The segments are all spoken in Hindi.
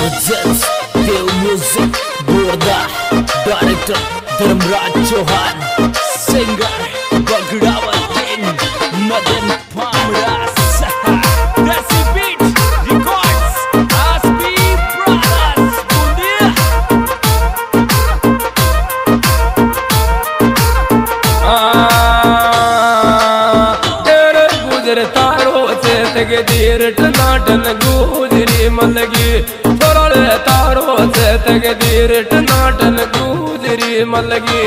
presents Dev Music Burda, Director Dharmraj Chauhan, Singer Bagrawal King Madan Pamras, Desi Beat Records, Aspi Brothers, Bundia. तेरे गुजरता रोते तक देर टनाटन गुजरी मलगी थोड़े तारो से तक देर टनाटन गुजरी मलगी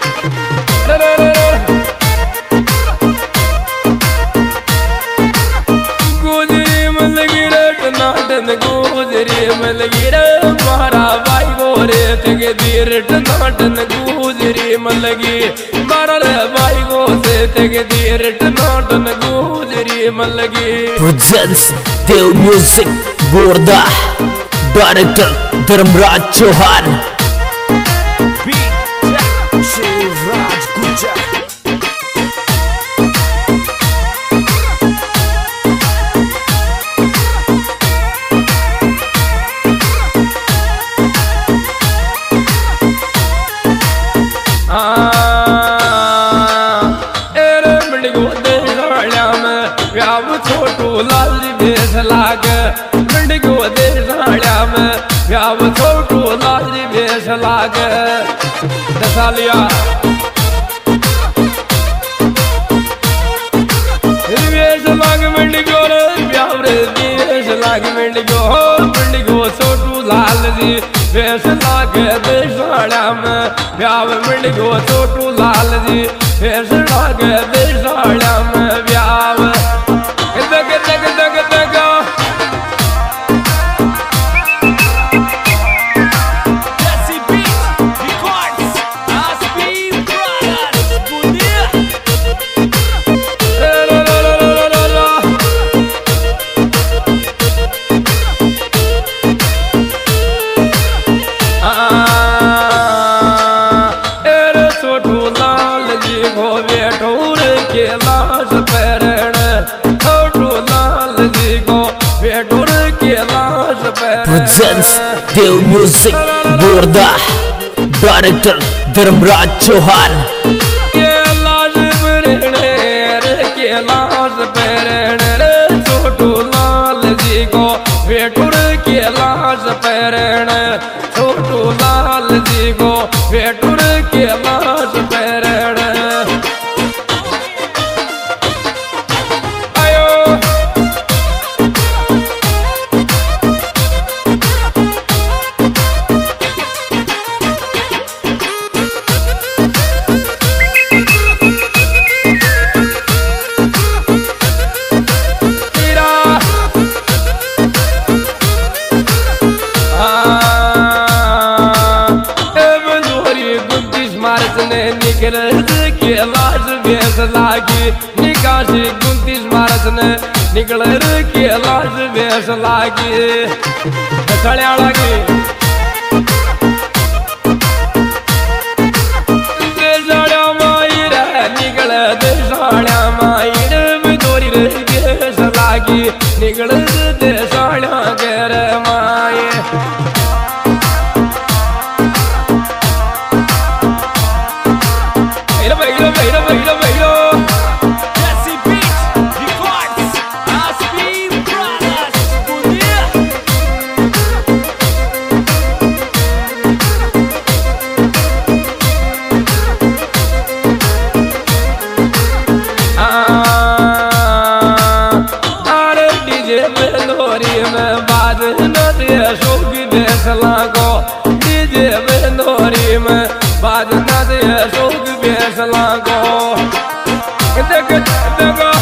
गुजरी मलगी रे टनाटन गुजरी मलगी रे मारा भाई गोरे तक देर टनाटन गुजरी मलगी मारा रे भाई गो से तक देर टनाटन गुजरी मलगी Presents Dev Music Burda, Director Dharmraj Chauhan. Beat Shivraj Gujar. Chhotu Lal बेस लाग मंडगो दे साड़िया में व्याव छोटू लाल बेस लाग दसालिया बेस लाग मंडगो रे व्याव रे बेस लाग मंडगो छोटू लाल जी बेस लाग दे साड़िया में व्याव मंडगो छोटू लाल जी बेस लाग दे साड़िया में व्याव Desi Beat Records, Aspi Brothers, Bundia. छोटू लाल जी को बेठोर के लाश पैरण छोटू लाल जी को बेठोर के लाश पैरण Presents Dev Music Burda, Director Dharmraj Chauhan. के लाश पैरण रे के लाश पैरण रे छोटू लाल जी को बेठोर के लाश पैरण छोटू लाल जी को बेठोर के लाश पैरण निकल के लाश बेस लागी निकासी 29 मार्च ने निकल के लाश बेस लागी सड़िया लागी देसाड़िया माई रे निकल देसाड़िया माई रे बिदोरी रे बेस लागी निकल देसाड़िया के रे माई Desi Beat Records, Aspi Brothers, Bundia. अरे डीजे बेलोरी में बाज न दे शोक बेस लागो डीजे बेलोरी में बाज न दे शोक बेस लागो देख देखो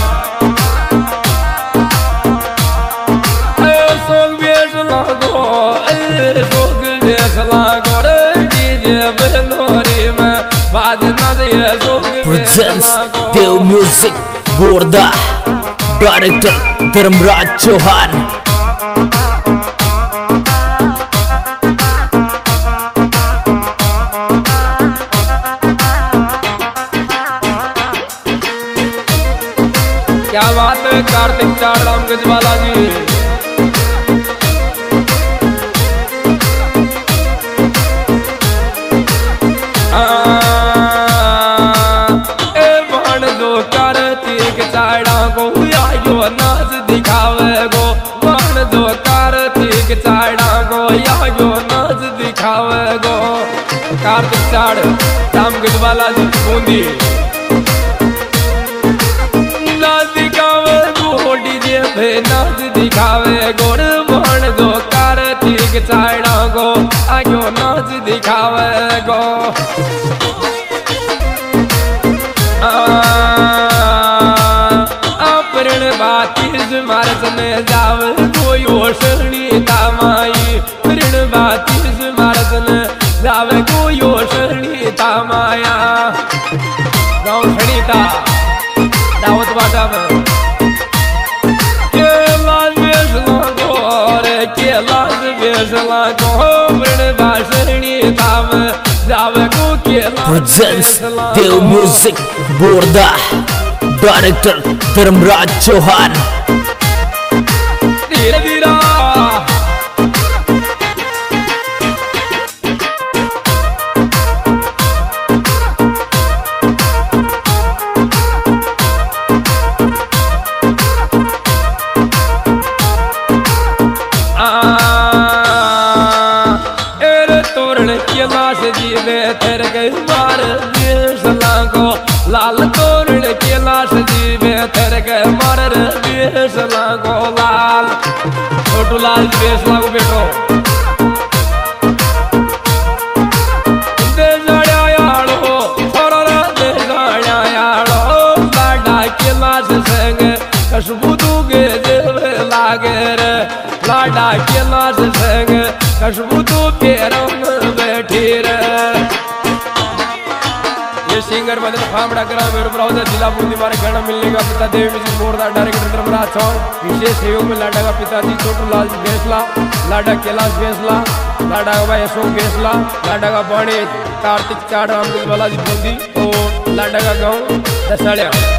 शोक बेस लागो शोक बेस लागो रे डीजे बेलोरी में बाज न दे शोक बेस Presents लागो Dev Music Burda, Director Dharmraj Chauhan. क्या बात है कार्तिक चार राम गजवाला जी चाड़ा गो या यो नाच दिखावे गो कार्तिक चाड़ राम गिलवाला जी बूंदी नाच दिखावे गो डीजे पे नाच दिखावे गोर बन गो कार्तिक चाड़ा गो आयो नाच दिखावे गो अपरण बातीस मार्च में जाव कोई ओषणी तामाई प्रण बातीस मार्च में जाव कोई ओषणी तामाया गाँव खड़ीता दावत बाटा में केलास बेसला को रे केलास बेसला को प्रण बाषणी ताम जाव को केलास presents Dev Music Borda Director Dharmraj Chauhan धीरे धीरे तोरण के लाश जीवे तेरे गई मार देश लागो लाल तोरण के लाश जीवे तेरे गए मार देश लागो लाल छोटू लाल देश लागो बेटो दे जाया यारो थोड़ा दे जाया यारो लाडा के लाश संग खुशबू दूगे देवे लागे रे लाडा के लाश संग खुशबू तू पेरों में बैठी रे ये सिंगर मदन फामड़ा करा मेरे ब्राउजर जिला बूंदी मारे गाना मिलने का पिता Dev music board director Dharmraj Chauhan विशेष सहयोग में लाडा का पिताजी छोटू लाल बेसला लाडा कैलाश बेसला लाडा का भाई अशोक बेसला लाडा का बाणी कार्तिक चाड़ राम गिलवाला जी बूंदी और लाडा का गाँव दसाड़िया